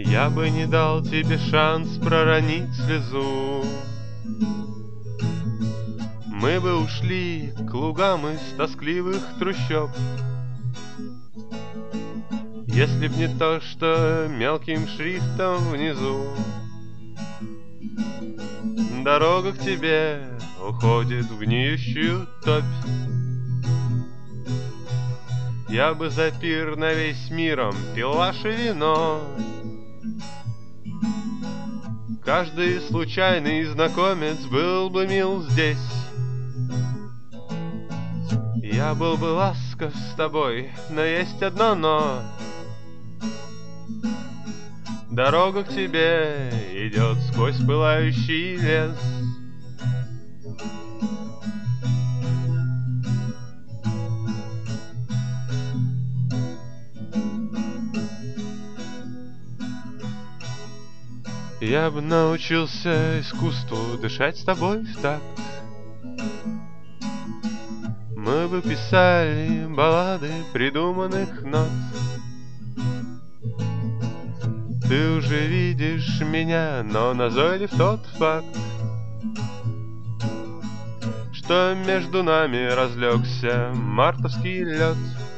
Я бы не дал тебе шанс проронить слезу. Мы бы ушли к лугам из тоскливых трущоб, если б не то, что мелким шрифтом внизу дорога к тебе уходит в гниющую топь. Я бы за пир на весь миром пил ваше вино. Каждый случайный знакомец был бы мил здесь. Я был бы ласков с тобой, но есть одно но. Дорога к тебе идет сквозь пылающий лес. Я бы научился искусству дышать с тобой в такт. Мы бы писали баллады придуманных нот. Ты уже видишь меня, но назойлив тот факт, что между нами разлегся мартовский лед.